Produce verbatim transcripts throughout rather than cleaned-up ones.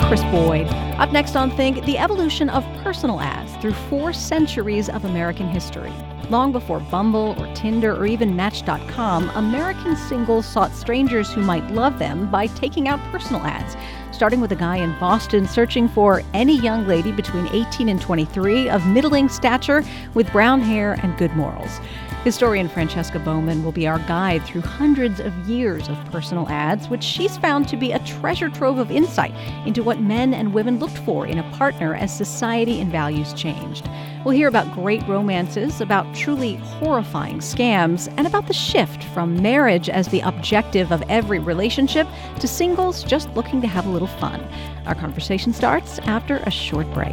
Chris Boyd. Up next on Think, the evolution of personal ads through four centuries of American history. Long before Bumble or Tinder or even Match dot com, American singles sought strangers who might love them by taking out personal ads, starting with a guy in Boston searching for any young lady between eighteen and twenty-three of middling stature with brown hair and good morals. Historian Francesca Bowman will be our guide through hundreds of years of personal ads, which she's found to be a treasure trove of insight into what men and women looked for in a partner as society and values changed. We'll hear about great romances, about truly horrifying scams, and about the shift from marriage as the objective of every relationship to singles just looking to have a little fun. Our conversation starts after a short break.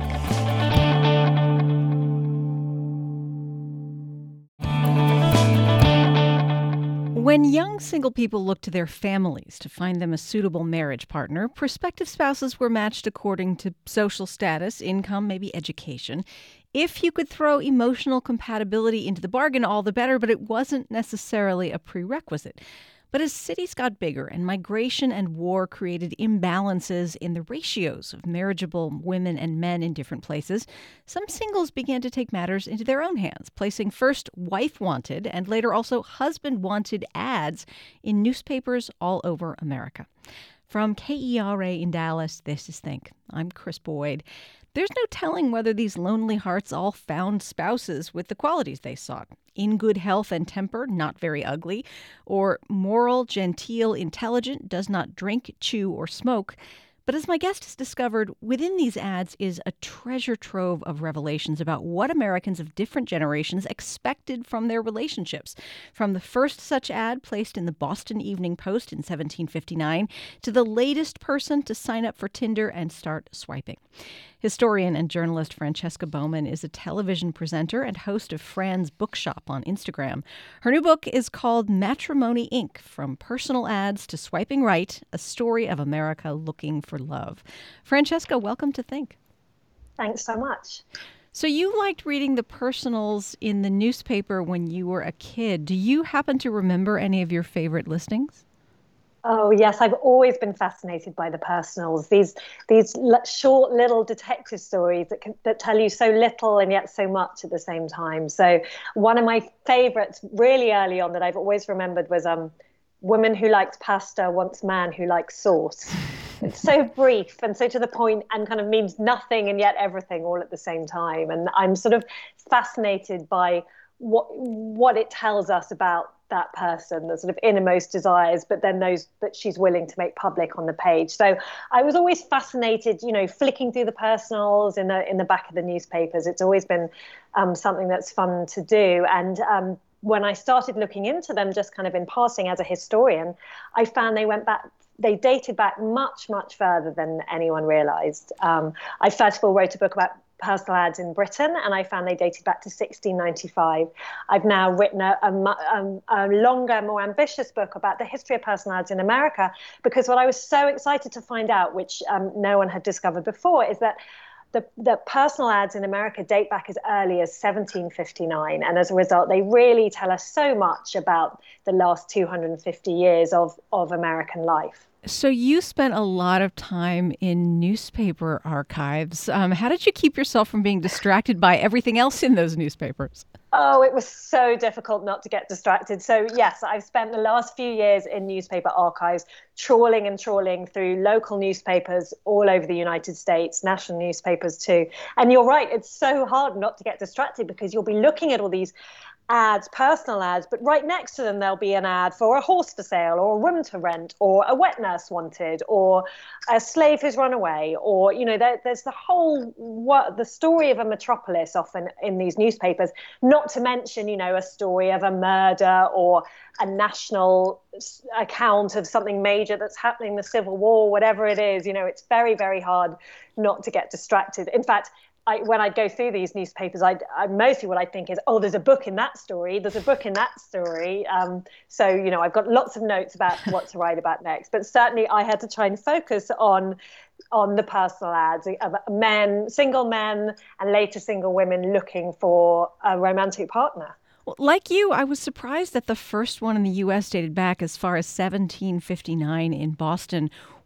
When young single people looked to their families to find them a suitable marriage partner, prospective spouses were matched according to social status, income, maybe education. If you could throw emotional compatibility into the bargain, all the better, but it wasn't necessarily a prerequisite. But as cities got bigger and migration and war created imbalances in the ratios of marriageable women and men in different places, some singles began to take matters into their own hands, placing first wife-wanted and later also husband-wanted ads in newspapers all over America. From K E R A in Dallas, this is Think. I'm Chris Boyd. There's no telling whether these lonely hearts all found spouses with the qualities they sought. In good health and temper, not very ugly, or moral, genteel, intelligent, does not drink, chew, or smoke. But as my guest has discovered, within these ads is a treasure trove of revelations about what Americans of different generations expected from their relationships. From the first such ad placed in the Boston Evening Post in seventeen fifty-nine to the latest person to sign up for Tinder and start swiping. Historian and journalist Francesca Bowman is a television presenter and host of Fran's Bookshop on Instagram. Her new book is called Matrimony, Incorporated. From Personal Ads to Swiping Right, a story of America looking for love. Francesca, welcome to Think. Thanks so much. So you liked reading the personals in the newspaper when you were a kid. Do you happen to remember any of your favorite listings? Oh, yes. I've always been fascinated by the personals, these these l- short little detective stories that can, that tell you so little and yet so much at the same time. So one of my favorites really early on that I've always remembered was um, Woman Who Likes Pasta Wants Man Who Likes Sauce. It's so brief and so to the point and kind of means nothing and yet everything all at the same time. And I'm sort of fascinated by what what it tells us about that person, the sort of innermost desires, but then those that she's willing to make public on the page. So I was always fascinated, you know, flicking through the personals in the in the back of the newspapers. It's always been um, something that's fun to do. And um, when I started looking into them, just kind of in passing as a historian, I found they went back. They dated back much, much further than anyone realized. Um, I first of all wrote a book about personal ads in Britain, and I found they dated back to sixteen ninety-five. I've now written a, a, a longer, more ambitious book about the history of personal ads in America, because what I was so excited to find out, which um, no one had discovered before, is that the, the personal ads in America date back as early as seventeen fifty-nine. And as a result, they really tell us so much about the last two hundred fifty years of, of American life. So you spent a lot of time in newspaper archives. Um, how did you keep yourself from being distracted by everything else in those newspapers? Oh, it was so difficult not to get distracted. So yes, I've spent the last few years in newspaper archives, trawling and trawling through local newspapers all over the United States, national newspapers too. And you're right, it's so hard not to get distracted because you'll be looking at all these ads, personal ads, but right next to them there'll be an ad for a horse for sale or a room to rent or a wet nurse wanted or a slave who's run away, or you know there, there's the whole what the story of a metropolis often in these newspapers, not to mention you know a story of a murder or a national account of something major that's happening, the Civil War, whatever it is. You know it's very, very hard not to get distracted. In fact, I, when I go through these newspapers, I, I mostly what I think is, oh, there's a book in that story. There's a book in that story. Um, so, you know, I've got lots of notes about what to write about next. But certainly I had to try and focus on on the personal ads of men, single men and later single women looking for a romantic partner. Well, like you, I was surprised that the first one in the U S dated back as far as seventeen fifty-nine in Boston.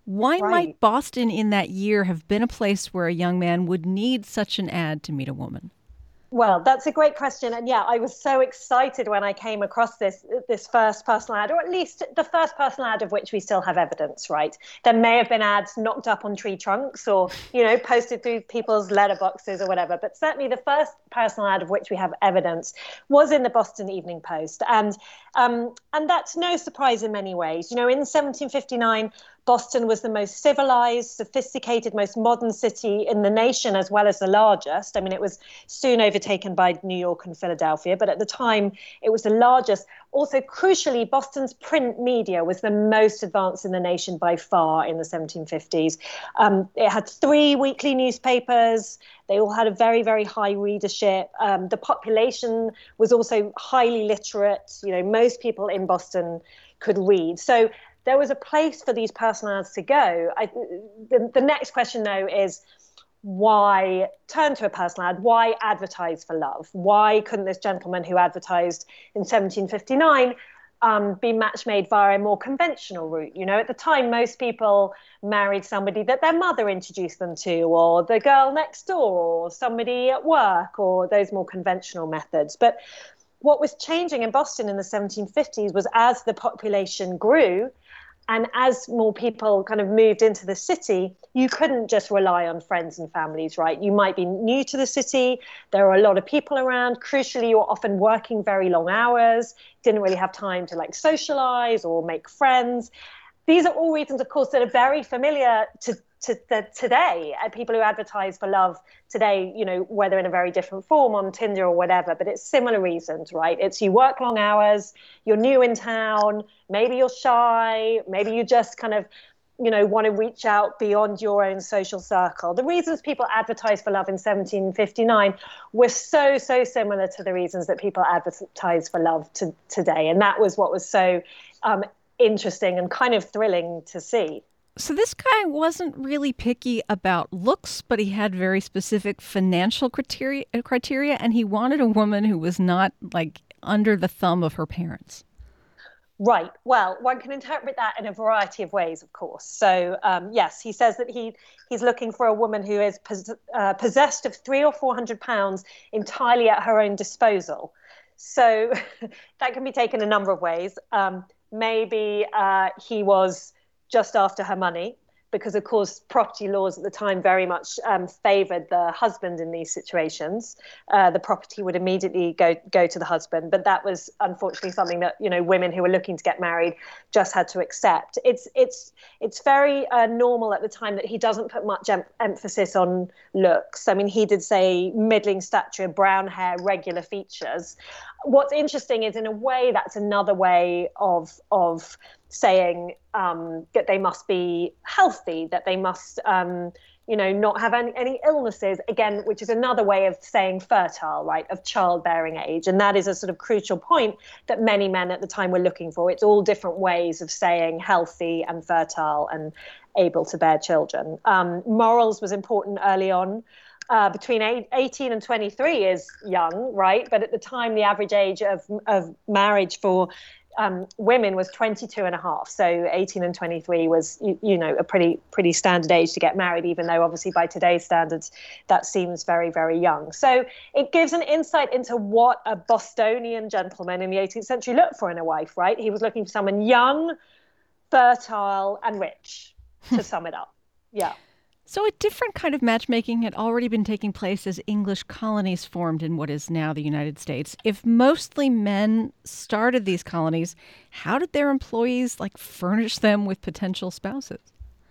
Why Right. might Boston in that year have been a place where a young man would need such an ad to meet a woman? Well, that's a great question. And yeah, I was so excited when I came across this this first personal ad, or at least the first personal ad of which we still have evidence, right? There may have been ads knocked up on tree trunks or, you know, posted through people's letterboxes or whatever. But certainly the first personal ad of which we have evidence was in the Boston Evening Post. And um, and that's no surprise in many ways. You know, in seventeen fifty-nine, Boston was the most civilized, sophisticated, most modern city in the nation, as well as the largest. I mean, it was soon overtaken by New York and Philadelphia, but at the time it was the largest. Also, crucially, Boston's print media was the most advanced in the nation by far in the seventeen fifties. Um, it had three weekly newspapers. They all had a very, very high readership. Um, the population was also highly literate. You know, most people in Boston could read. So there was a place for these personal ads to go. I, the, the next question, though, is why turn to a personal ad? Why advertise for love? Why couldn't this gentleman who advertised in seventeen fifty-nine um, be match made via a more conventional route? You know, at the time, most people married somebody that their mother introduced them to, or the girl next door, or somebody at work, or those more conventional methods. But what was changing in Boston in the seventeen fifties was as the population grew, and as more people kind of moved into the city, you couldn't just rely on friends and families, right? You might be new to the city. There are a lot of people around. Crucially, you're often working very long hours, didn't really have time to like socialize or make friends. These are all reasons, of course, that are very familiar to, to the, today. Uh, people who advertise for love today, you know, whether in a very different form on Tinder or whatever, but it's similar reasons, right? It's you work long hours, you're new in town, maybe you're shy, maybe you just kind of, you know, want to reach out beyond your own social circle. The reasons people advertised for love in seventeen fifty-nine were so, so similar to the reasons that people advertise for love to, today. And that was what was so um, interesting and kind of thrilling to see. So this guy wasn't really picky about looks, but he had very specific financial criteria, criteria, and he wanted a woman who was not like under the thumb of her parents. Right. Well, one can interpret that in a variety of ways, of course. So, um, yes, he says that he he's looking for a woman who is pos- uh, possessed of three or four hundred pounds entirely at her own disposal. So that can be taken a number of ways. Um, maybe uh, he was just after her money, because, of course, property laws at the time very much um, favoured the husband in these situations. Uh, the property would immediately go go to the husband, but that was unfortunately something that, you know, women who were looking to get married just had to accept. It's it's it's very uh, normal at the time that he doesn't put much em- emphasis on looks. I mean, he did say middling stature, brown hair, regular features. What's interesting is, in a way, that's another way of of saying um, that they must be healthy, that they must, um, you know, not have any, any illnesses, again, which is another way of saying fertile, right, of childbearing age. And that is a sort of crucial point that many men at the time were looking for. It's all different ways of saying healthy and fertile and able to bear children. Um, morals was important early on. Uh, between eighteen and twenty-three is young, right? But at the time, the average age of, of marriage for um, women was twenty-two and a half. So eighteen and twenty-three was, you, you know, a pretty pretty standard age to get married, even though obviously by today's standards, that seems very, very young. So it gives an insight into what a Bostonian gentleman in the eighteenth century looked for in a wife, right? He was looking for someone young, fertile, and rich, to sum it up. Yeah. So a different kind of matchmaking had already been taking place as English colonies formed in what is now the United States. If mostly men started these colonies, how did their employees like furnish them with potential spouses?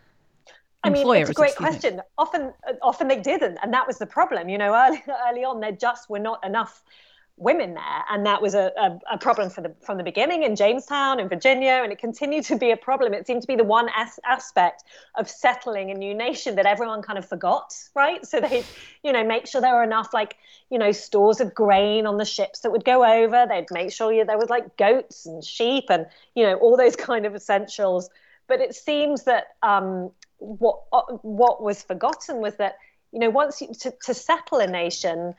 I mean, Employers, it's a great excuse me. question. Often, often they didn't, and that was the problem. You know, early, early on, there just were not enough women there, and that was a, a, a problem for the, from the beginning in Jamestown and Virginia, and it continued to be a problem. It seemed to be the one as- aspect of settling a new nation that everyone kind of forgot, right? So they, you know, make sure there were enough, like, you know, stores of grain on the ships that would go over. They'd make sure you, there was like goats and sheep and, you know, all those kind of essentials. But it seems that um, what uh, what was forgotten was that, you know, once you, to, to settle a nation,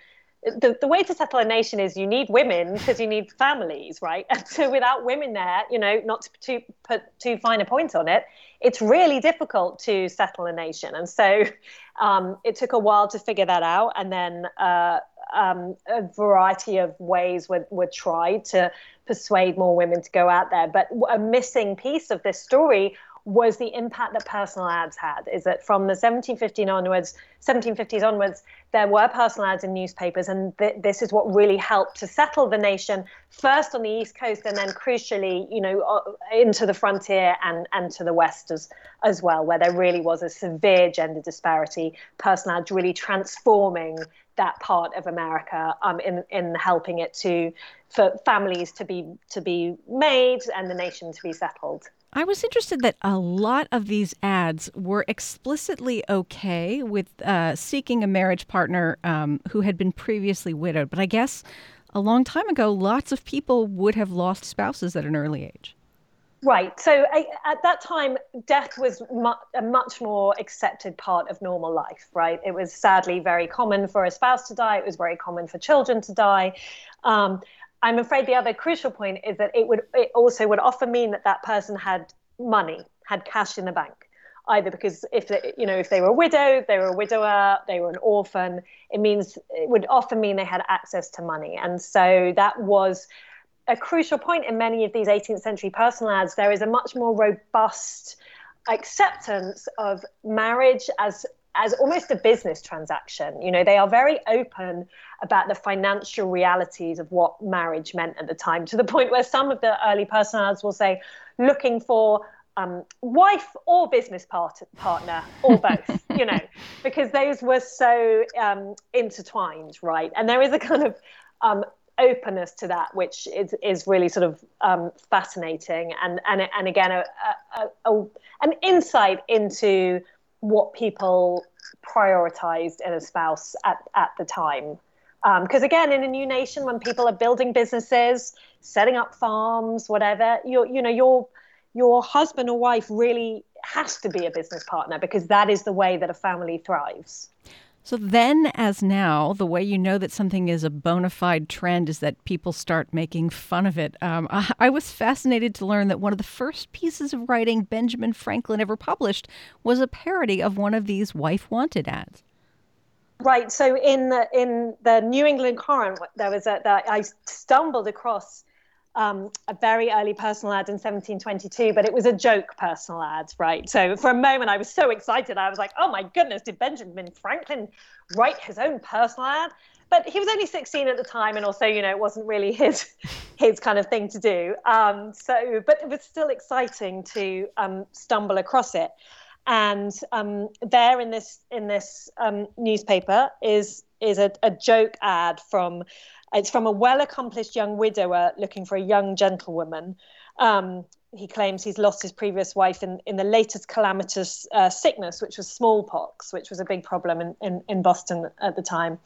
the, the way to settle a nation is you need women because you need families, right? And so without women there, you know, not to, to put too fine a point on it, it's really difficult to settle a nation. And so um, it took a while to figure that out. And then uh, um, a variety of ways were, were tried to persuade more women to go out there. But a missing piece of this story was the impact that personal ads had, is that from the seventeen fifties onwards, seventeen fifties onwards, there were personal ads in newspapers, and th- this is what really helped to settle the nation, first on the East Coast, and then crucially, you know, uh, into the frontier and, and to the West as, as well, where there really was a severe gender disparity, personal ads really transforming that part of America um, in, in helping it to, for families to be, to be made and the nation to be settled. I was interested that a lot of these ads were explicitly okay with uh, seeking a marriage partner um, who had been previously widowed. But I guess a long time ago, lots of people would have lost spouses at an early age. Right. So I, at that time, death was mu- a much more accepted part of normal life, right? It was sadly very common for a spouse to die. It was very common for children to die. Um, I'm afraid the other crucial point is that it would it also would often mean that that person had money, had cash in the bank, either because if they, you know if they were widowed, they were a widower, they were an orphan. It means it would often mean they had access to money, and so that was a crucial point in many of these eighteenth century personal ads. There is a much more robust acceptance of marriage as as almost a business transaction. You know, they are very open about the financial realities of what marriage meant at the time, to the point where some of the early personal ads will say, looking for um, wife or business part- partner or both, you know, because those were so um, intertwined, right? And there is a kind of um, openness to that, which is, is really sort of um, fascinating. And, and, and again, a, a, a, an insight into what people prioritized in a spouse at, at the time. Because um, again, in a new nation, when people are building businesses, setting up farms, whatever, you you know, your your husband or wife really has to be a business partner, because that is the way that a family thrives. So then, as now, the way you know that something is a bona fide trend is that people start making fun of it. Um, I, I was fascinated to learn that one of the first pieces of writing Benjamin Franklin ever published was a parody of one of these wife wanted ads. Right. So in the in the New England Courant, there was a that I stumbled across um, a very early personal ad in seventeen twenty-two, but it was a joke personal ad. Right. So for a moment, I was so excited. I was like, "Oh my goodness, did Benjamin Franklin write his own personal ad?" But he was only sixteen at the time, and also, you know, it wasn't really his his kind of thing to do. Um, so, but it was still exciting to um, stumble across it. And um, there in this in this um, newspaper is is a, a joke ad from it's from a well-accomplished young widower looking for a young gentlewoman. Um, he claims he's lost his previous wife in, in the latest calamitous uh, sickness, which was smallpox, which was a big problem in, in, in Boston at the time.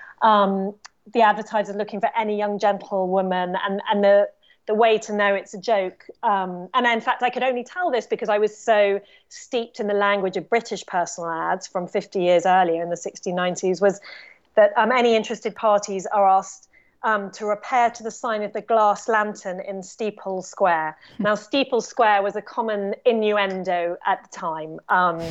Um, the advertiser looking for any young gentlewoman, and and the the way to know it's a joke. Um, and in fact, I could only tell this because I was so steeped in the language of British personal ads from fifty years earlier in the sixteen nineties, was that um, any interested parties are asked um, to repair to the sign of the glass lantern in Steeple Square. Now, Steeple Square was a common innuendo at the time. Um,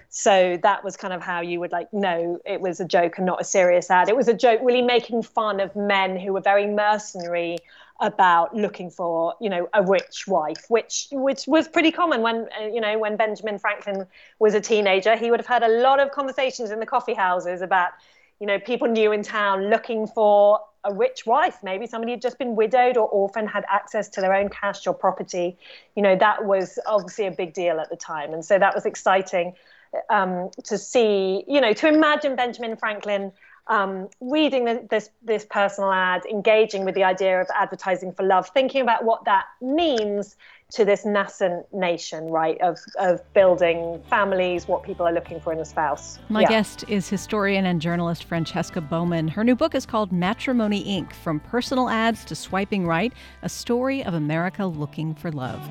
so that was kind of how you would like know it was a joke and not a serious ad. It was a joke really making fun of men who were very mercenary about looking for, you know, a rich wife, which which was pretty common when, uh, you know, when Benjamin Franklin was a teenager. He would have had a lot of conversations in the coffee houses about, you know, people new in town looking for a rich wife. Maybe somebody had just been widowed or orphaned, had access to their own cash or property. You know, that was obviously a big deal at the time. And so that was exciting um, to see, you know, to imagine Benjamin Franklin Um, reading the, this this personal ad, engaging with the idea of advertising for love, thinking about what that means to this nascent nation, right, of, of building families, what people are looking for in a spouse. My yeah. guest is historian and journalist Francesca Bowman. Her new book is called Matrimony, Incorporated. From Personal Ads to Swiping Right, a story of America looking for love.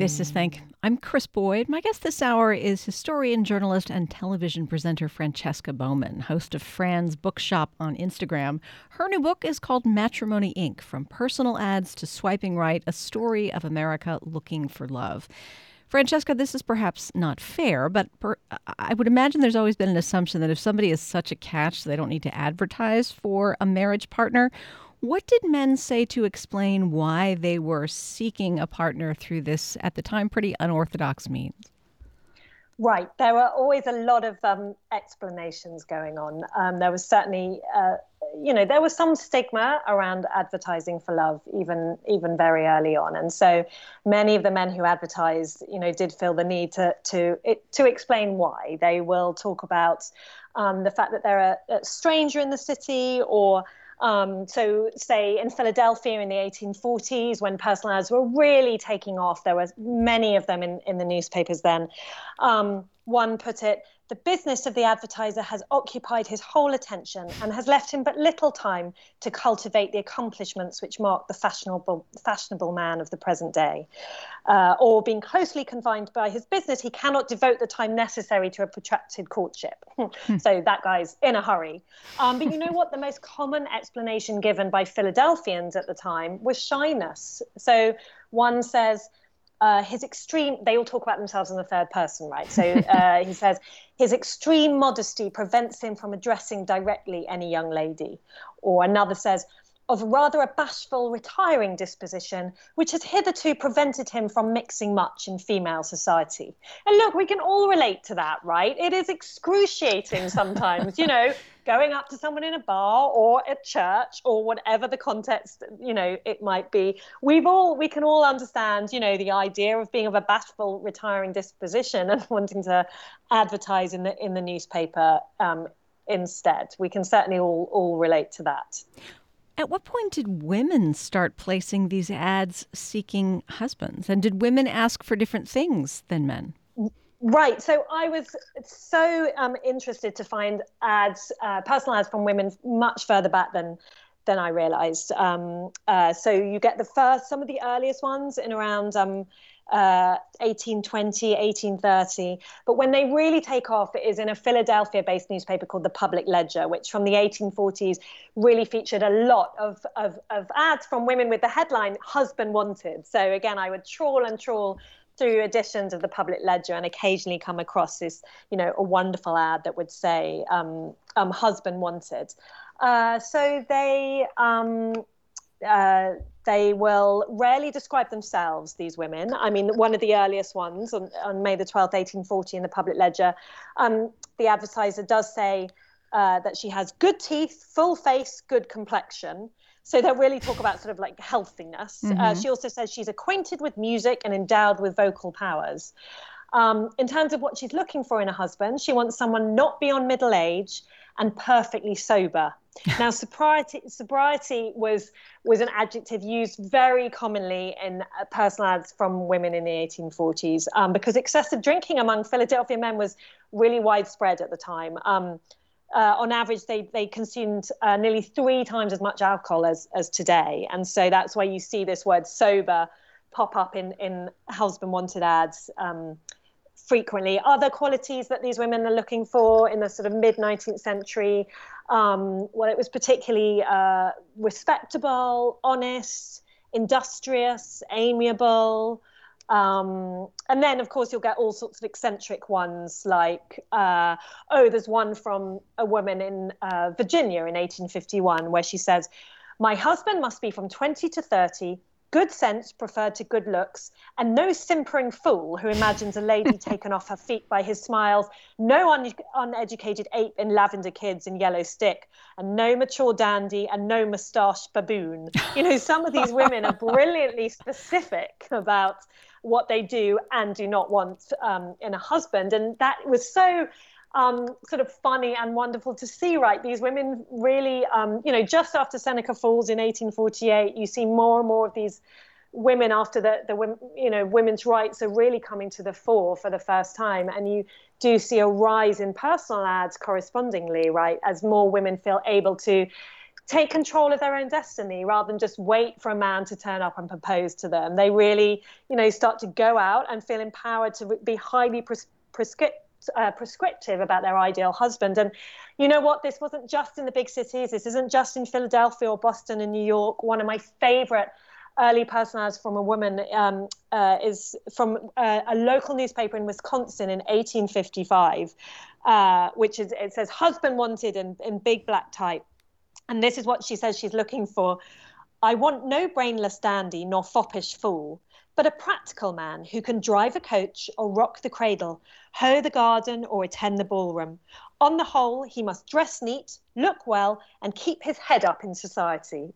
Crisis Think. I'm Chris Boyd. My guest this hour is historian, journalist, and television presenter Francesca Bowman, host of Fran's Bookshop on Instagram. Her new book is called Matrimony, Incorporated. From Personal Ads to Swiping Right, a story of America looking for love. Francesca, this is perhaps not fair, but per, I would imagine there's always been an assumption that if somebody is such a catch, they don't need to advertise for a marriage partner. What did men say to explain why they were seeking a partner through this, at the time, pretty unorthodox means? Right. There were always a lot of um, explanations going on. Um, there was certainly, uh, you know, there was some stigma around advertising for love, even even very early on. And so many of the men who advertised, you know, did feel the need to to it, to explain why. They will talk about um, the fact that they're a, a stranger in the city, or Um, so say in Philadelphia in the eighteen forties, when personal ads were really taking off, there were many of them in, in the newspapers then. Um, one put it, the business of the advertiser has occupied his whole attention and has left him but little time to cultivate the accomplishments which mark the fashionable fashionable man of the present day. Uh, or being closely confined by his business, he cannot devote the time necessary to a protracted courtship. So that guy's in a hurry. Um, but you know what? The most common explanation given by Philadelphians at the time was shyness. So one says, Uh, his extreme, they all talk about themselves in the third person, right? So uh, he says, his extreme modesty prevents him from addressing directly any young lady. Or another says, of rather a bashful, retiring disposition, which has hitherto prevented him from mixing much in female society. And look, we can all relate to that, right? It is excruciating sometimes, you know, going up to someone in a bar or at church or whatever the context, you know, it might be. We've all, we can all understand, you know, the idea of being of a bashful, retiring disposition and wanting to advertise in the in the newspaper um, instead. We can certainly all all relate to that. At what point did women start placing these ads seeking husbands? And did women ask for different things than men? Right. So I was so um, interested to find ads, uh, personal ads from women much further back than than I realized. Um, uh, so you get the first, some of the earliest ones in around um, uh, eighteen twenty, eighteen thirty. But when they really take off, it is in a Philadelphia-based newspaper called the Public Ledger, which from the eighteen forties really featured a lot of, of, of ads from women with the headline, husband wanted. So again, I would trawl and trawl through editions of the Public Ledger and occasionally come across this, you know, a wonderful ad that would say, um, um, husband wanted. Uh, so they um, uh, they will rarely describe themselves, these women. I mean, one of the earliest ones on, on May the twelfth, eighteen forty in the Public Ledger, um, the advertiser does say uh, that she has good teeth, full face, good complexion. So they'll really talk about sort of like healthiness. Mm-hmm. Uh, she also says she's acquainted with music and endowed with vocal powers. Um, in terms of what she's looking for in a husband, she wants someone not beyond middle age and perfectly sober. Now, sobriety, sobriety was was an adjective used very commonly in uh, personal ads from women in the eighteen forties um, because excessive drinking among Philadelphia men was really widespread at the time. Um, Uh, on average, they they consumed uh, nearly three times as much alcohol as as today, and so that's why you see this word sober pop up in in husband wanted ads um, frequently. Other qualities that these women are looking for in the sort of mid nineteenth century, um, well, it was particularly uh, respectable, honest, industrious, amiable. Um, and then, of course, you'll get all sorts of eccentric ones like, uh, oh, there's one from a woman in uh, Virginia in eighteen fifty-one where she says, my husband must be from twenty to thirty, good sense preferred to good looks, and no simpering fool who imagines a lady taken off her feet by his smiles, no un- uneducated ape in lavender kids and yellow stick, and no mature dandy and no moustache baboon. You know, some of these women are brilliantly specific about what they do and do not want um, in a husband. And that was so um, sort of funny and wonderful to see, right? These women really, um, you know, just after Seneca Falls in eighteen forty-eight, you see more and more of these women after the, the you know, women's rights are really coming to the fore for the first time. And you do see a rise in personal ads correspondingly, right? As more women feel able to take control of their own destiny rather than just wait for a man to turn up and propose to them. They really, you know, start to go out and feel empowered to be highly pres- prescriptive. Uh, prescriptive about their ideal husband. And you know what? This wasn't just in the big cities. This isn't just in Philadelphia or Boston and New York. One of my favorite early personalities from a woman um, uh, is from uh, a local newspaper in Wisconsin in eighteen fifty-five, uh, which is, it says husband wanted in, in big black type. And this is what she says she's looking for. I want no brainless dandy nor foppish fool, but a practical man who can drive a coach or rock the cradle, hoe the garden or attend the ballroom. On the whole, he must dress neat, look well, and keep his head up in society.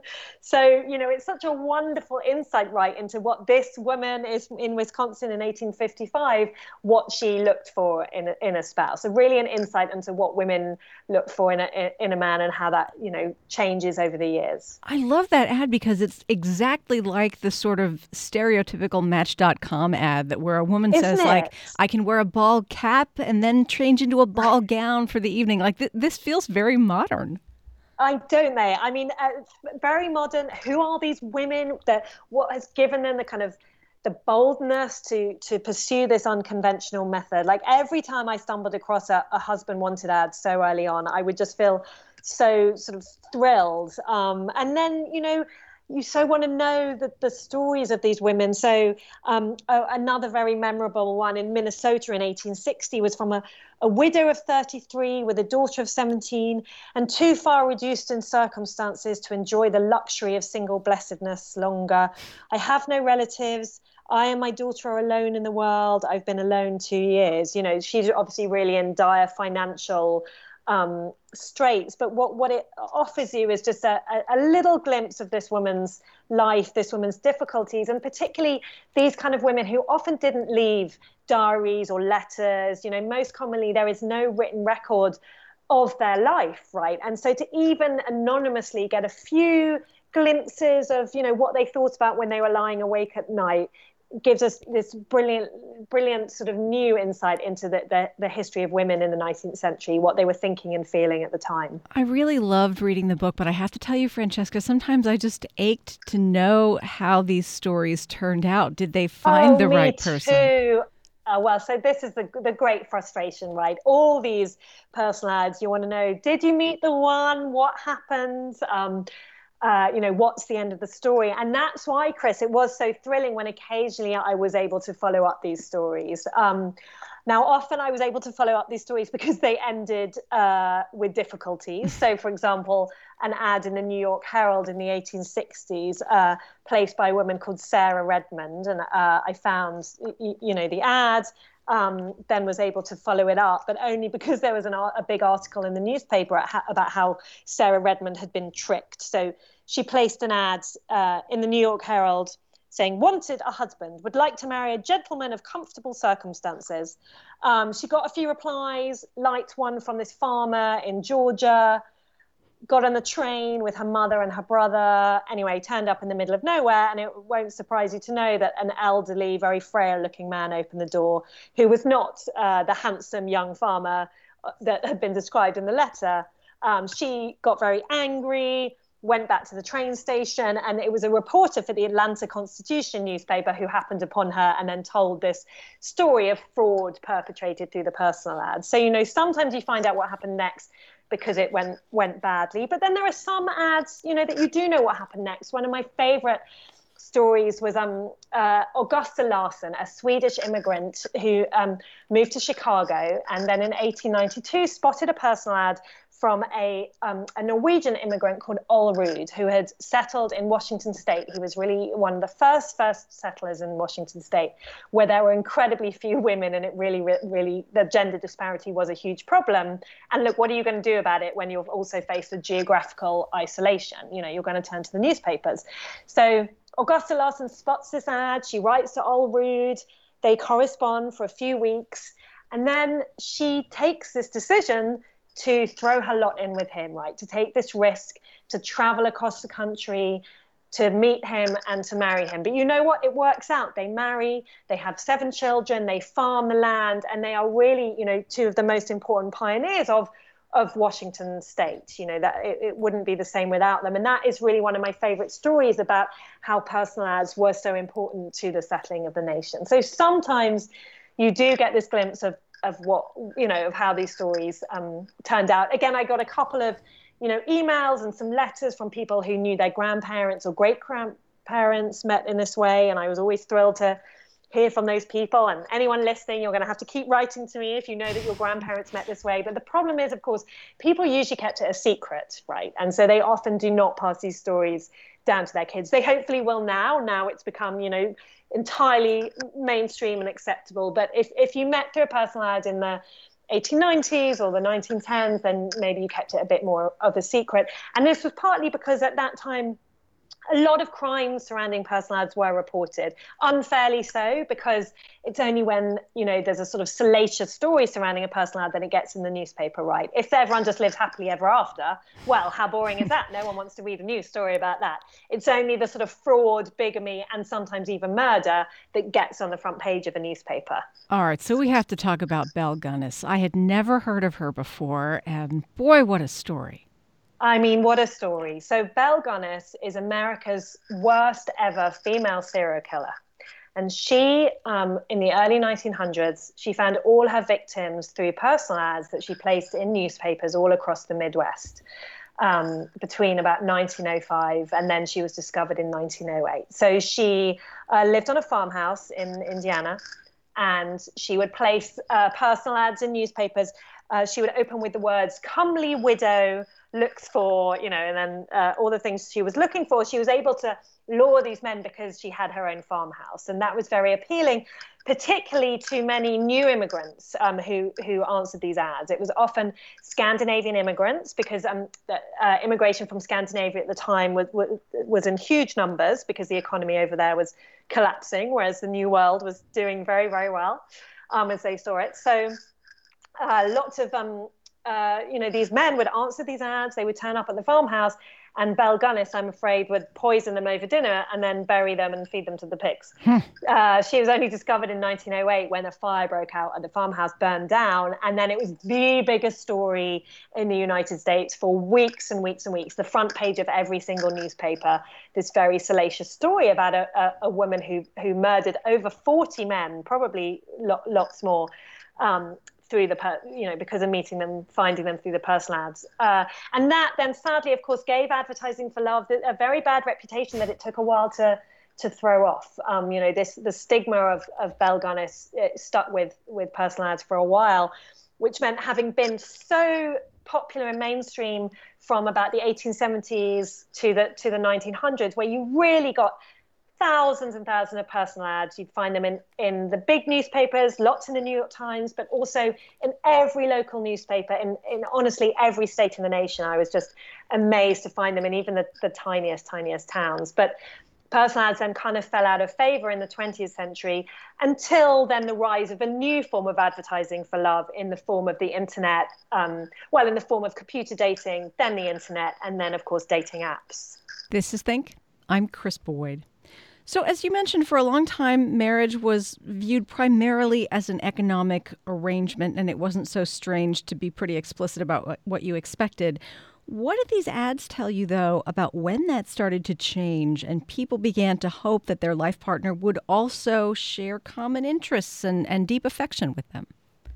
So, you know, it's such a wonderful insight, right, into what this woman is in Wisconsin in eighteen fifty-five, what she looked for in a, in a spouse. So really an insight into what women look for in a, in a man and how that, you know, changes over the years. I love that ad because it's exactly like the sort of stereotypical Match dot com ad that where a woman Isn't says, it? like, I can wear a ball cap and then change into a ball gown for the evening. Like, th- this feels very modern. I don't they? I mean, uh, very modern. Who are these women? That what has given them the kind of the boldness to to pursue this unconventional method? Like every time I stumbled across a, a husband wanted ad so early on, I would just feel so sort of thrilled. Um, and then, you know, you so want to know the, the stories of these women. So um, oh, another very memorable one in Minnesota in eighteen sixty was from a, a widow of thirty-three with a daughter of seventeen and too far reduced in circumstances to enjoy the luxury of single blessedness longer. I have no relatives. I and my daughter are alone in the world. I've been alone two years. You know, she's obviously really in dire financial um, straits, but what, what it offers you is just a, a little glimpse of this woman's life, this woman's difficulties, and particularly these kind of women who often didn't leave diaries or letters. You know, most commonly there is no written record of their life, right? And so to even anonymously get a few glimpses of, you know, what they thought about when they were lying awake at night gives us this brilliant, brilliant sort of new insight into the, the, the history of women in the nineteenth century, what they were thinking and feeling at the time. I really loved reading the book, but I have to tell you, Francesca, sometimes I just ached to know how these stories turned out. Did they find oh, the me right person? Too. Uh, well, so this is the the great frustration, right? All these personal ads, you want to know, did you meet the one? What happened? Um, Uh, you know, what's the end of the story? And that's why, Chris, it was so thrilling when occasionally I was able to follow up these stories. Um, now, often I was able to follow up these stories because they ended uh, with difficulties. So, for example, an ad in the New York Herald in the eighteen sixties, uh, placed by a woman called Sarah Redmond. And uh, I found, you know, the ad, Um, then was able to follow it up, but only because there was an, a big article in the newspaper about how Sarah Redmond had been tricked. So she placed an ad uh, in the New York Herald saying, wanted a husband, would like to marry a gentleman of comfortable circumstances. Um, she got a few replies, liked one from this farmer in Georgia, got on the train with her mother and her brother. Anyway, turned up in the middle of nowhere. And it won't surprise you to know that an elderly, very frail looking man opened the door who was not uh, the handsome young farmer that had been described in the letter. Um, she got very angry, went back to the train station, and it was a reporter for the Atlanta Constitution newspaper who happened upon her and then told this story of fraud perpetrated through the personal ad. So, you know, sometimes you find out what happened next because it went went badly. But then there are some ads, you know, that you do know what happened next. One of my favorite stories was um, uh, Augusta Larsson, a Swedish immigrant who um, moved to Chicago and then in eighteen ninety-two spotted a personal ad from a, um, a Norwegian immigrant called Olrud, who had settled in Washington State. He was really one of the first, first settlers in Washington State, where there were incredibly few women, and it really, really, the gender disparity was a huge problem. And look, what are you going to do about it when you've also faced with geographical isolation? You know, you're going to turn to the newspapers. So Augusta Larsson spots this ad, she writes to Olrud, they correspond for a few weeks, and then she takes this decision to throw her lot in with him, right? To take this risk, to travel across the country, to meet him and to marry him. But you know what? It works out. They marry, they have seven children, they farm the land, and they are really, you know, two of the most important pioneers of of Washington state. You know, that it, it wouldn't be the same without them. And that is really one of my favorite stories about how personal ads were so important to the settling of the nation. So sometimes you do get this glimpse of, of what, you know, of how these stories um, turned out. Again, I got a couple of, you know, emails and some letters from people who knew their grandparents or great grandparents met in this way. And I was always thrilled to hear from those people. And anyone listening, you're going to have to keep writing to me if you know that your grandparents met this way. But the problem is, of course, people usually kept it a secret, right? And so they often do not pass these stories down to their kids. They hopefully will now. Now it's become, you know, entirely mainstream and acceptable. But if, if you met through a personal ad in the eighteen nineties or the nineteen tens, then maybe you kept it a bit more of a secret. And this was partly because at that time, a lot of crimes surrounding personal ads were reported, unfairly so, because it's only when, you know, there's a sort of salacious story surrounding a personal ad that it gets in the newspaper, right? If everyone just lives happily ever after, well, how boring is that? No one wants to read a news story about that. It's only the sort of fraud, bigamy, and sometimes even murder that gets on the front page of a newspaper. All right, so we have to talk about Belle Gunness. I had never heard of her before, and boy, what a story. I mean, what a story. So Belle Gunness is America's worst ever female serial killer. And she, um, in the early nineteen hundreds, she found all her victims through personal ads that she placed in newspapers all across the Midwest um, between about nineteen oh five and then she was discovered in nineteen oh eight. So she uh, lived on a farmhouse in Indiana, and she would place uh, personal ads in newspapers. Uh, she would open with the words, "comely widow looks for," you know, and then uh, all the things she was looking for. She was able to lure these men because she had her own farmhouse. And that was very appealing, particularly to many new immigrants um, who, who answered these ads. It was often Scandinavian immigrants because um, the, uh, immigration from Scandinavia at the time was, was, was in huge numbers because the economy over there was collapsing, whereas the New World was doing very, very well um, as they saw it. So uh, lots of... Um, Uh, you know, these men would answer these ads. They would turn up at the farmhouse, and Belle Gunness, I'm afraid, would poison them over dinner and then bury them and feed them to the pigs. uh, she was only discovered in nineteen oh eight when a fire broke out and the farmhouse burned down. And then it was the biggest story in the United States for weeks and weeks and weeks. The front page of every single newspaper, this very salacious story about a, a, a woman who, who murdered over forty men, probably lo- lots more, um, through the, per- you know, because of meeting them, finding them through the personal ads. Uh, and that then sadly, of course, gave Advertising for Love a very bad reputation that it took a while to to throw off. Um, you know, this the stigma of, of Belle Gunness stuck with, with personal ads for a while, which meant having been so popular and mainstream from about the eighteen seventies to the to the nineteen hundreds, where you really got thousands and thousands of personal ads. You'd find them in, in the big newspapers, lots in the New York Times, but also in every local newspaper, in, in honestly every state in the nation. I was just amazed to find them in even the, the tiniest, tiniest towns. But personal ads then kind of fell out of favor in the twentieth century until then the rise of a new form of advertising for love in the form of the internet, um, well, in the form of computer dating, then the internet, and then, of course, dating apps. This is Think. I'm Kris Boyd. So as you mentioned, for a long time, marriage was viewed primarily as an economic arrangement, and it wasn't so strange to be pretty explicit about what, what you expected. What did these ads tell you, though, about when that started to change and people began to hope that their life partner would also share common interests and, and deep affection with them?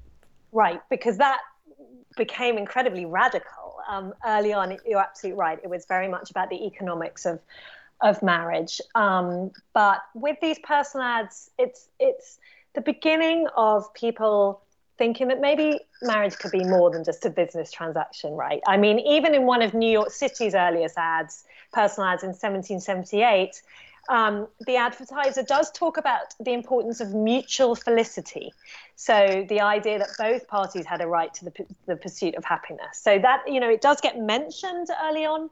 Right, because that became incredibly radical. Um, early on, you're absolutely right. It was very much about the economics of of marriage. Um, but with these personal ads, it's it's the beginning of people thinking that maybe marriage could be more than just a business transaction, right? I mean, even in one of New York City's earliest ads, personal ads in seventeen seventy-eight, um, the advertiser does talk about the importance of mutual felicity. So the idea that both parties had a right to the, the pursuit of happiness. So that, you know, it does get mentioned early on,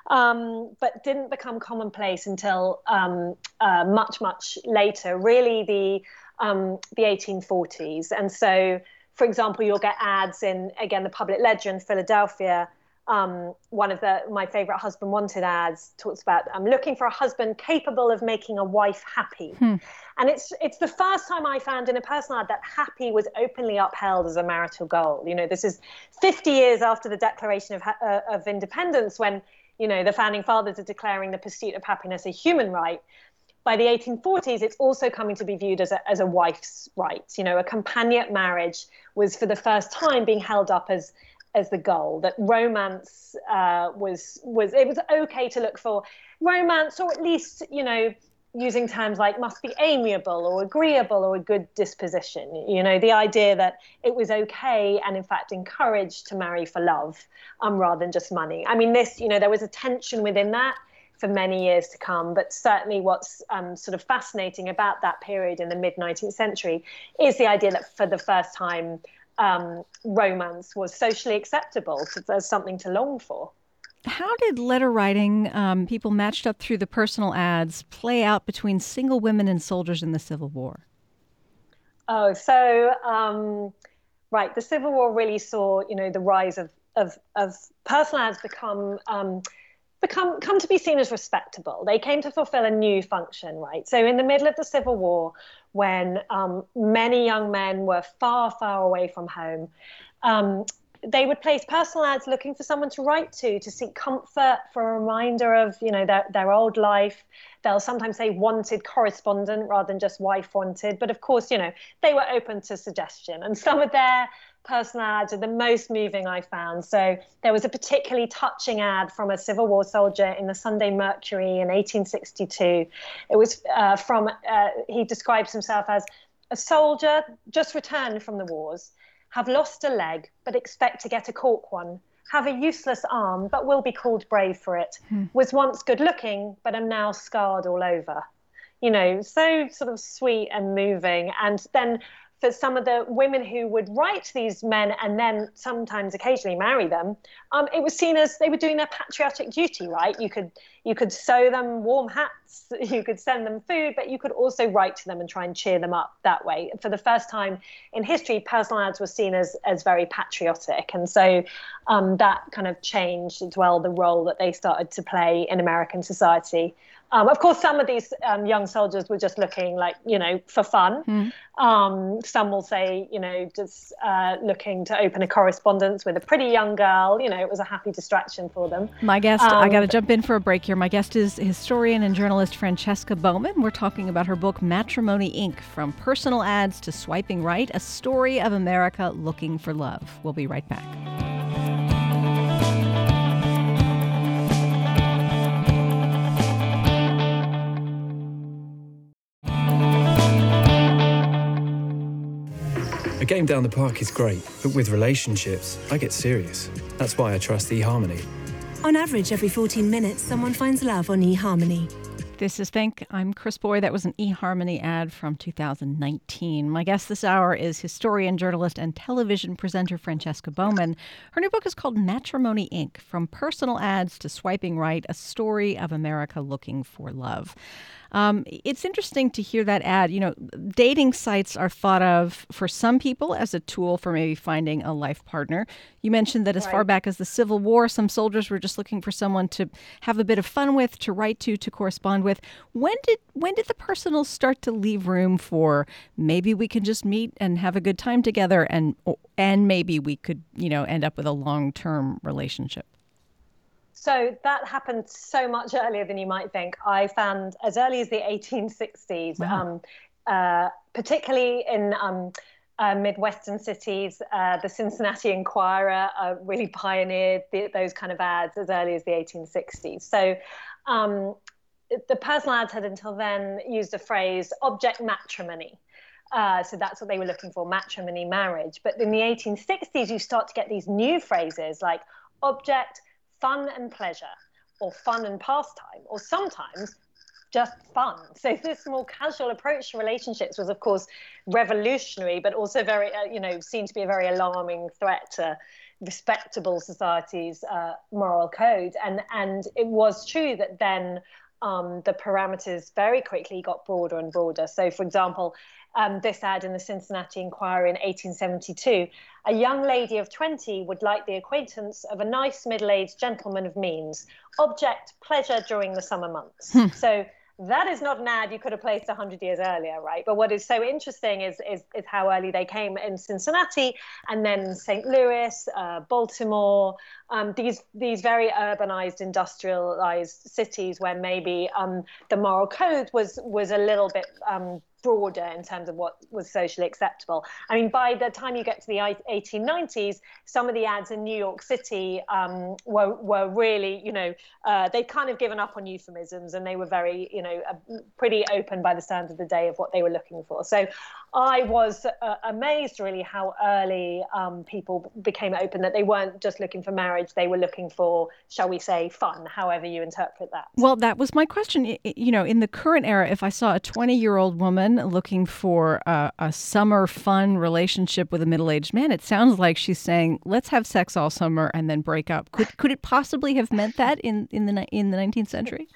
um, but didn't become commonplace until um, uh, much, much later, really the um, the eighteen forties. And so, for example, you'll get ads in, again, the Public Ledger in Philadelphia, Um, one of the my favorite husband wanted ads talks about I'm looking for a husband capable of making a wife happy. Hmm. And it's it's the first time I found in a personal ad that happy was openly upheld as a marital goal. You know, this is fifty years after the Declaration of, uh, of Independence, when, you know, the founding fathers are declaring the pursuit of happiness a human right. By the eighteen forties, it's also coming to be viewed as a, as a wife's right. You know, a companionate marriage was for the first time being held up as as the goal, that romance uh, was, was, it was okay to look for romance, or at least, you know, using terms like must be amiable or agreeable or a good disposition. You know, the idea that it was okay and in fact encouraged to marry for love um, rather than just money. I mean, this, you know, there was a tension within that for many years to come, but certainly what's um, sort of fascinating about that period in the mid nineteenth century is the idea that for the first time, Um, romance was socially acceptable, so there's something to long for. How did letter writing, um, people matched up through the personal ads, play out between single women and soldiers in the Civil War? Oh, so um, right, the Civil War really saw, you know, the rise of of, of personal ads become um, become come to be seen as respectable. They came to fulfill a new function, right? So in the middle of the Civil War, when um, many young men were far, far away from home, um, they would place personal ads looking for someone to write to, to seek comfort, for a reminder of, you know, their, their old life. They'll sometimes say wanted correspondent rather than just wife wanted. But of course, you know, they were open to suggestion. And some of their personal ads are the most moving I found. So there was a particularly touching ad from a Civil War soldier in the Sunday Mercury in eighteen sixty-two. It was uh, from, uh, he describes himself as a soldier just returned from the wars, have lost a leg, but expect to get a cork one, have a useless arm, but will be called brave for it, hmm. was once good looking, but am now scarred all over. You know, so sort of sweet and moving. And then for some of the women who would write to these men and then sometimes occasionally marry them, um, it was seen as they were doing their patriotic duty, right? You could you could sew them warm hats, you could send them food, but you could also write to them and try and cheer them up that way. For the first time in history, personal ads were seen as, as very patriotic. And so um, that kind of changed as well the role that they started to play in American society. Um, of course, some of these um, young soldiers were just looking like, you know, for fun. Mm. Um, some will say, you know, just uh, looking to open a correspondence with a pretty young girl. You know, it was a happy distraction for them. My guest, um, I got to jump in for a break here. My guest is historian and journalist Francesca Bowman. We're talking about her book, Matrimony, Incorporated. From Personal Ads to Swiping Right, a story of America looking for love. We'll be right back. A game down the park is great, but with relationships, I get serious. That's why I trust eHarmony. On average, every fourteen minutes, someone finds love on eHarmony. This is Think. I'm Chris Boy. That was an eHarmony ad from two thousand nineteen. My guest this hour is historian, journalist, and television presenter Francesca Bowman. Her new book is called Matrimony, Incorporated. From Personal Ads to Swiping Right, a story of America looking for love. Um, it's interesting to hear that ad. You know, dating sites are thought of for some people as a tool for maybe finding a life partner. You mentioned that as right. far back as the Civil War, some soldiers were just looking for someone to have a bit of fun with, to write to, to correspond with. When did when did the personals start to leave room for maybe we can just meet and have a good time together, and and maybe we could, you know, end up with a long-term relationship? So that happened so much earlier than you might think. I found as early as the eighteen sixties, wow. um, uh, particularly in um, uh, Midwestern cities, uh, the Cincinnati Enquirer uh, really pioneered the, those kind of ads as early as the eighteen sixties. So um, the personal ads had until then used a phrase, object matrimony. Uh, so that's what they were looking for, matrimony, marriage. But in the eighteen sixties, you start to get these new phrases like object, fun and pleasure, or fun and pastime, or sometimes just fun. So this more casual approach to relationships was, of course, revolutionary, but also very, uh, you know, seen to be a very alarming threat to respectable society's uh, moral code. And and it was true that then um, the parameters very quickly got broader and broader. So, for example, um, this ad in the Cincinnati Enquirer in eighteen seventy-two, a young lady of twenty would like the acquaintance of a nice middle-aged gentleman of means. Object, pleasure during the summer months. Hmm. So that is not an ad you could have placed one hundred years earlier, right? But what is so interesting is, is, is how early they came in Cincinnati, and then Saint Louis, uh, Baltimore, um, these these very urbanized, industrialized cities where maybe um, the moral code was, was a little bit um, broader in terms of what was socially acceptable. I mean, by the time you get to the eighteen nineties, some of the ads in New York City um, were were really, you know, uh, they'd kind of given up on euphemisms, and they were very, you know, uh, pretty open by the standard of the day of what they were looking for. So I was uh, amazed really how early um, people became open, that they weren't just looking for marriage, they were looking for, shall we say, fun, however you interpret that. Well, that was my question. You know, in the current era, if I saw a twenty-year-old woman looking for a, a summer fun relationship with a middle-aged man, it sounds like she's saying, let's have sex all summer and then break up. Could could it possibly have meant that in, in the in the nineteenth century?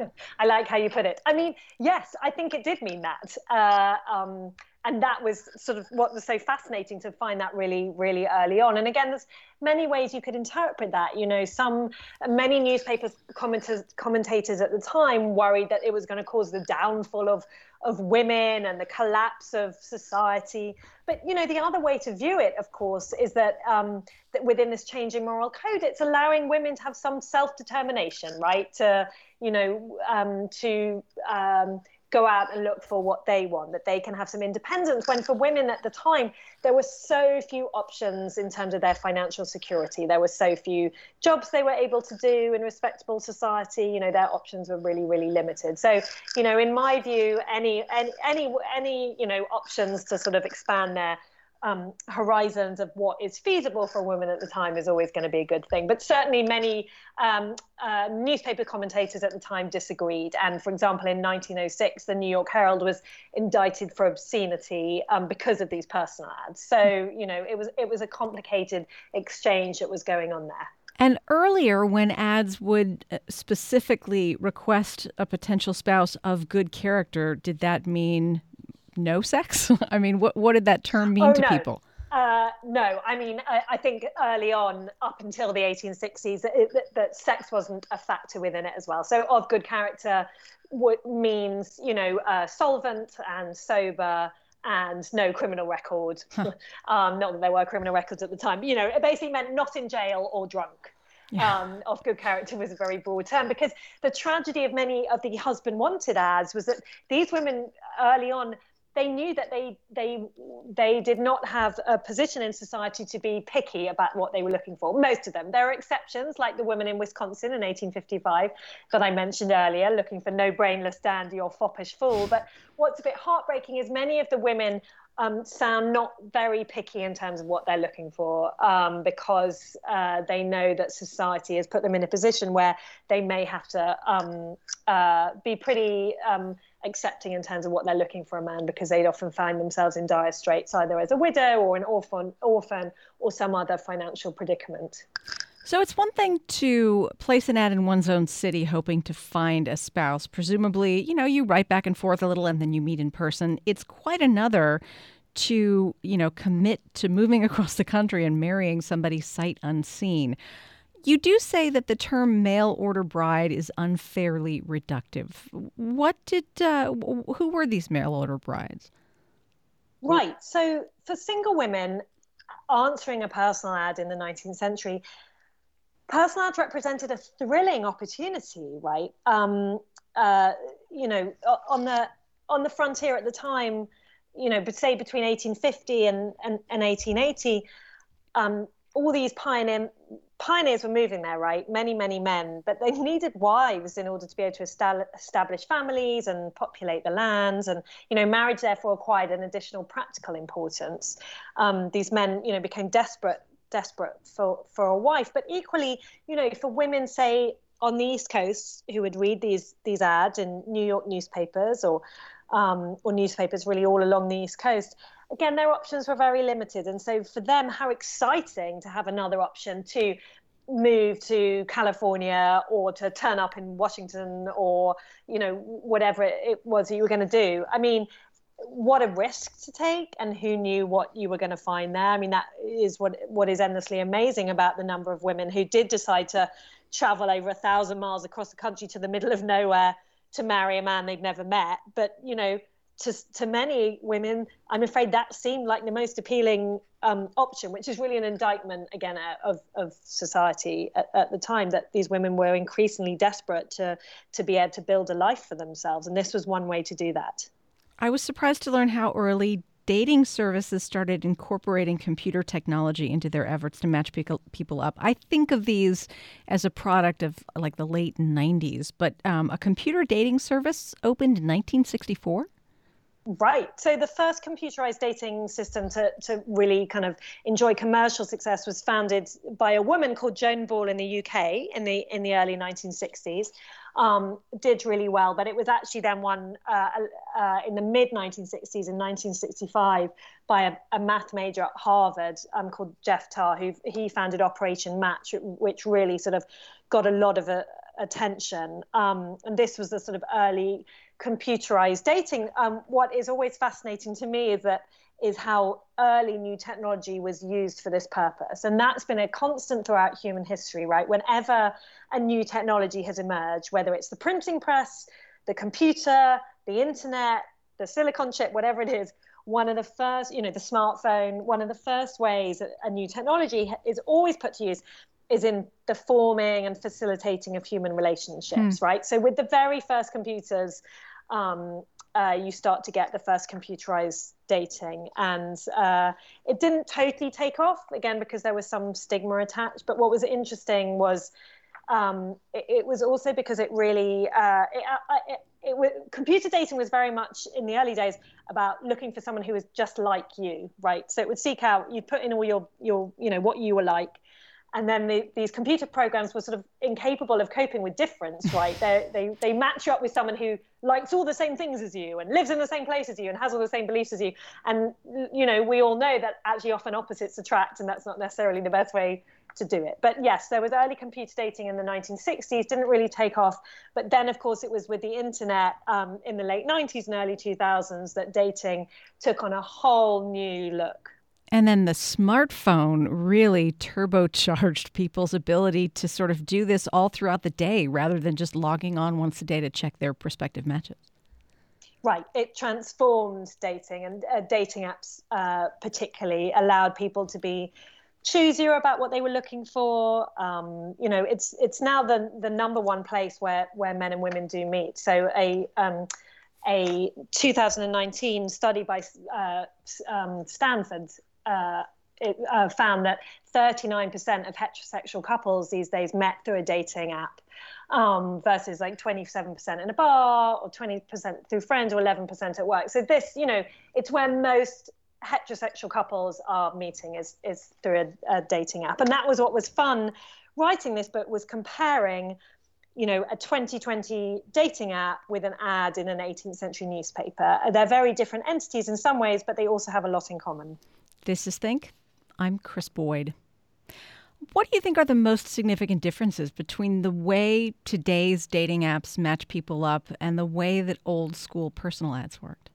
I like how you put it. I mean, yes, I think it did mean that. Uh, um, and that was sort of what was so fascinating, to find that really, really early on. And again, there's many ways you could interpret that. You know, some, many newspapers commenters, commentators at the time worried that it was going to cause the downfall of, of women and the collapse of society. But, you know, the other way to view it, of course, is that, um, that within this changing moral code, it's allowing women to have some self-determination, right? To, you know, um, to um, go out and look for what they want, that they can have some independence, when for women at the time, there were so few options in terms of their financial security. There were so few jobs they were able to do in respectable society. You know, their options were really, really limited. So, you know, in my view, any, any, any, any you know, options to sort of expand their Um, horizons of what is feasible for women at the time is always going to be a good thing. But certainly many um, uh, newspaper commentators at the time disagreed. And for example, in nineteen oh six, the New York Herald was indicted for obscenity um, because of these personal ads. So, you know, it was it was a complicated exchange that was going on there. And earlier, when ads would specifically request a potential spouse of good character, did that mean no sex? I mean, what what did that term mean oh, to no. people? Uh, no, I mean, I, I think early on, up until the eighteen sixties, it, that, that sex wasn't a factor within it as well. So of good character what means, you know, uh, solvent and sober and no criminal record. Huh. um, not that there were criminal records at the time, but, you know, it basically meant not in jail or drunk. Yeah. Um, of good character was a very broad term, because the tragedy of many of the husband wanted ads was that these women early on, they knew that they they they did not have a position in society to be picky about what they were looking for. Most of them. There are exceptions, like the woman in Wisconsin in eighteen fifty-five that I mentioned earlier, looking for no brainless dandy or foppish fool. But what's a bit heartbreaking is many of the women um, sound not very picky in terms of what they're looking for, um, because uh, they know that society has put them in a position where they may have to um, uh, be pretty um, accepting in terms of what they're looking for a man, because they'd often find themselves in dire straits, either as a widow or an orphan, orphan or some other financial predicament. So it's one thing to place an ad in one's own city hoping to find a spouse. Presumably, you know, you write back and forth a little and then you meet in person. It's quite another to, you know, commit to moving across the country and marrying somebody sight unseen. You do say that the term mail order bride is unfairly reductive. What did, uh, who were these mail order brides? Right. So for single women answering a personal ad in the nineteenth century, personal ads represented a thrilling opportunity, right? Um, uh, you know, on the on the frontier at the time, you know, but say between eighteen fifty and, and, and eighteen eighty, um, all these pioneer pioneers were moving there, right? Many, many men, but they needed wives in order to be able to establish families and populate the lands. And, you know, marriage therefore acquired an additional practical importance. Um, these men, you know, became desperate, desperate for, for a wife. But equally, you know, for women, say, on the East Coast, who would read these these ads in New York newspapers or um, or newspapers really all along the East Coast, again, their options were very limited. And so for them, how exciting to have another option to move to California or to turn up in Washington or, you know, whatever it was that you were going to do. I mean, what a risk to take, and who knew what you were going to find there. I mean, that is what what is endlessly amazing about the number of women who did decide to travel over a thousand miles across the country to the middle of nowhere to marry a man they'd never met. But, you know, to to many women, I'm afraid that seemed like the most appealing um, option, which is really an indictment, again, of, of society at, at the time, that these women were increasingly desperate to to be able to build a life for themselves. And this was one way to do that. I was surprised to learn how early dating services started incorporating computer technology into their efforts to match people people up. I think of these as a product of like the late nineties, but um, a computer dating service opened in nineteen sixty-four? Right. So the first computerized dating system to, to really kind of enjoy commercial success was founded by a woman called Joan Ball in the U K in the in the early nineteen sixties. Um, did really well, but it was actually then won uh, uh, in the mid nineteen sixties, in nineteen sixty-five, by a, a math major at Harvard um, called Jeff Tarr, who he founded Operation Match, which really sort of got a lot of uh, attention. Um, and this was the sort of early computerized dating. Um, what is always fascinating to me is that is how early new technology was used for this purpose. And that's been a constant throughout human history, right? Whenever a new technology has emerged, whether it's the printing press, the computer, the internet, the silicon chip, whatever it is, one of the first, you know, the smartphone, one of the first ways that a new technology is always put to use is in the forming and facilitating of human relationships, mm. right? So with the very first computers, um, Uh, you start to get the first computerized dating. And uh, it didn't totally take off, again, because there was some stigma attached. But what was interesting was um, it, it was also because it really, uh, it, it, it, it, computer dating was very much in the early days about looking for someone who was just like you, right? So it would seek out, you'd put in all your, your you know, what you were like. And then the, these computer programs were sort of incapable of coping with difference, right? They, they they match you up with someone who likes all the same things as you and lives in the same place as you and has all the same beliefs as you. And, you know, we all know that actually often opposites attract, and that's not necessarily the best way to do it. But yes, there was early computer dating in the nineteen sixties, didn't really take off. But then, of course, it was with the internet um, in the late nineties and early two thousands that dating took on a whole new look. And then the smartphone really turbocharged people's ability to sort of do this all throughout the day rather than just logging on once a day to check their prospective matches. Right. It transformed dating, and uh, dating apps uh, particularly allowed people to be choosier about what they were looking for. Um, you know, it's it's now the the number one place where where men and women do meet. So a um, a two thousand nineteen study by uh, um, Stanford Uh, it uh, found that thirty-nine percent of heterosexual couples these days met through a dating app, um, versus like twenty-seven percent in a bar, or twenty percent through friends, or eleven percent at work. So this, you know, it's where most heterosexual couples are meeting is is through a, a dating app. And that was what was fun writing this book, was comparing, you know, a twenty twenty dating app with an ad in an eighteenth century newspaper. They're very different entities in some ways, but they also have a lot in common. This is Think. I'm Chris Boyd. What do you think are the most significant differences between the way today's dating apps match people up and the way that old school personal ads worked?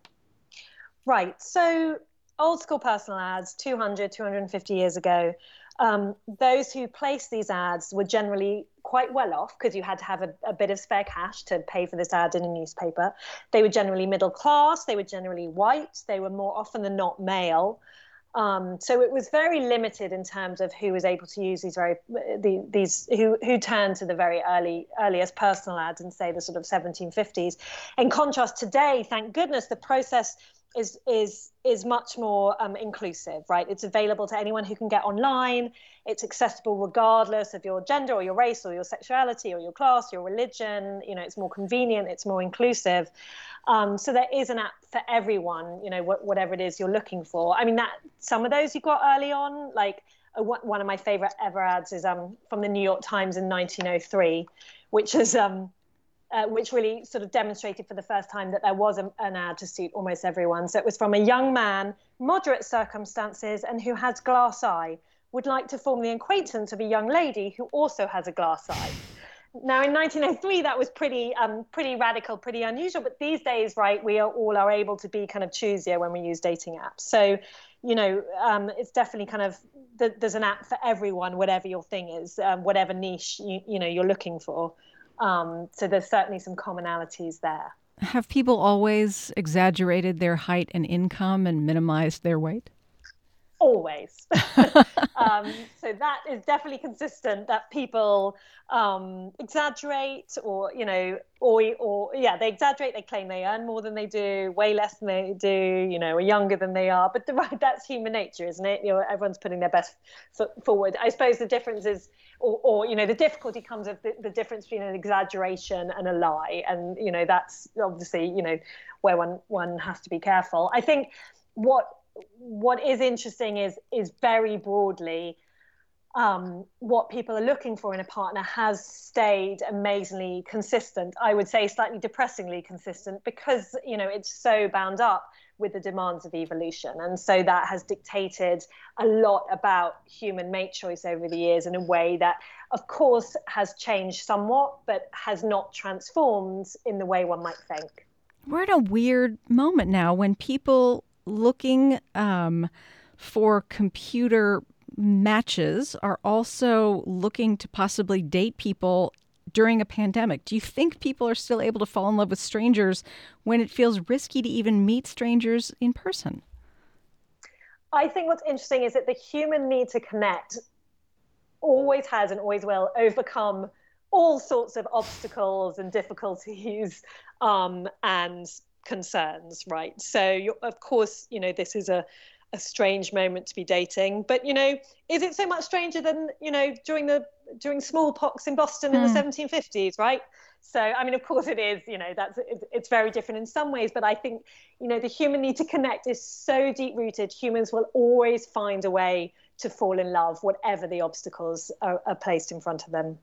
Right. So old school personal ads, two hundred, two hundred fifty years ago, um, those who placed these ads were generally quite well off, because you had to have a, a bit of spare cash to pay for this ad in a newspaper. They were generally middle class. They were generally white. They were more often than not male. Um, so it was very limited in terms of who was able to use these very the, these who who turned to the very early earliest personal ads in, say, the sort of seventeen fifties. In contrast, today, thank goodness, the process is is is much more um, inclusive, right? It's available to anyone who can get online. It's accessible regardless of your gender or your race or your sexuality or your class, your religion. You know, it's more convenient. It's more inclusive. Um, so there is an app for everyone, you know, wh- whatever it is you're looking for. I mean, that some of those you got early on, like uh, one of my favorite ever ads is um, from the New York Times in nineteen oh three, which is um, Uh, which really sort of demonstrated for the first time that there was a, an ad to suit almost everyone. So it was from a young man, moderate circumstances, and who has glass eye, would like to form the acquaintance of a young lady who also has a glass eye. Now, in nineteen oh three, that was pretty um, pretty radical, pretty unusual. But these days, right, we are all are able to be kind of choosier when we use dating apps. So, you know, um, it's definitely kind of, there's an app for everyone, whatever your thing is, um, whatever niche, you, you know, you're looking for. Um, so there's certainly some commonalities there. Have people always exaggerated their height and income and minimized their weight? Always. um, so that is definitely consistent, that people um, exaggerate or, you know, or, or, yeah, they exaggerate, they claim they earn more than they do, way less than they do, you know, are younger than they are. But the, right, that's human nature, isn't it? You know, everyone's putting their best foot forward. I suppose the difference is, or, or you know, the difficulty comes of the, the difference between an exaggeration and a lie. And, you know, that's obviously, you know, where one, one has to be careful. I think what, What is interesting is is very broadly um, what people are looking for in a partner has stayed amazingly consistent. I would say slightly depressingly consistent because, you know, it's so bound up with the demands of evolution. And so that has dictated a lot about human mate choice over the years in a way that, of course, has changed somewhat, but has not transformed in the way one might think. We're in a weird moment now when people looking um, for computer matches are also looking to possibly date people during a pandemic. Do you think people are still able to fall in love with strangers when it feels risky to even meet strangers in person? I think what's interesting is that the human need to connect always has and always will overcome all sorts of obstacles and difficulties um, and concerns, right? So, you're, of course, you know, this is a, a strange moment to be dating, but, you know, is it so much stranger than, you know, during the during smallpox in Boston in mm. the seventeen fifties, right? So, I mean, of course it is, you know, that's it's, it's very different in some ways, but I think, you know, the human need to connect is so deep-rooted. Humans will always find a way to fall in love, whatever the obstacles are, are placed in front of them.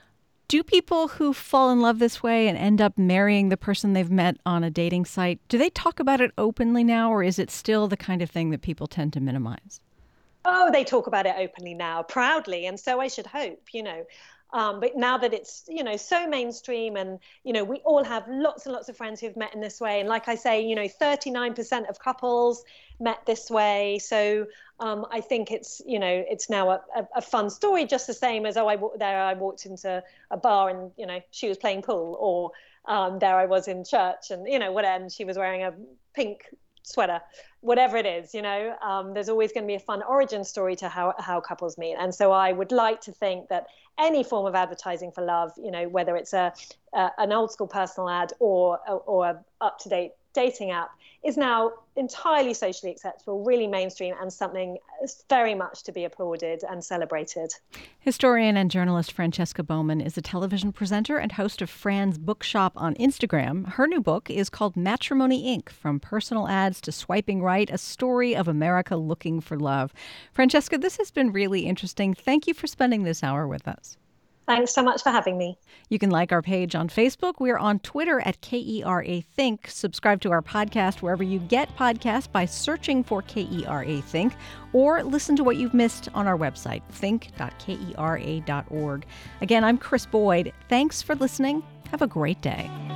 Do people who fall in love this way and end up marrying the person they've met on a dating site, do they talk about it openly now, or is it still the kind of thing that people tend to minimize? Oh, they talk about it openly now, proudly, and so I should hope, you know. Um, but now that it's, you know, so mainstream and, you know, we all have lots and lots of friends who've met in this way. And like I say, you know, thirty-nine percent of couples met this way. So um, I think it's, you know, it's now a, a, a fun story, just the same as, oh, I there I walked into a bar and, you know, she was playing pool, or um, there I was in church and, you know, whatever, and she was wearing a pink sweater, whatever it is, you know, um, there's always going to be a fun origin story to how, how couples meet. And so I would like to think that any form of advertising for love, you know, whether it's a, a an old school personal ad or, or a up-to-date dating app, is now entirely socially acceptable, really mainstream, and something very much to be applauded and celebrated. Historian and journalist Francesca Bowman is a television presenter and host of Fran's Bookshop on Instagram. Her new book is called Matrimony Incorporated, From Personal Ads to Swiping Right, a story of America looking for love. Francesca, this has been really interesting. Thank you for spending this hour with us. Thanks so much for having me. You can like our page on Facebook. We're on Twitter at K E R A Think. Subscribe to our podcast wherever you get podcasts by searching for K E R A Think, or listen to what you've missed on our website, think dot kera dot org. Again, I'm Chris Boyd. Thanks for listening. Have a great day.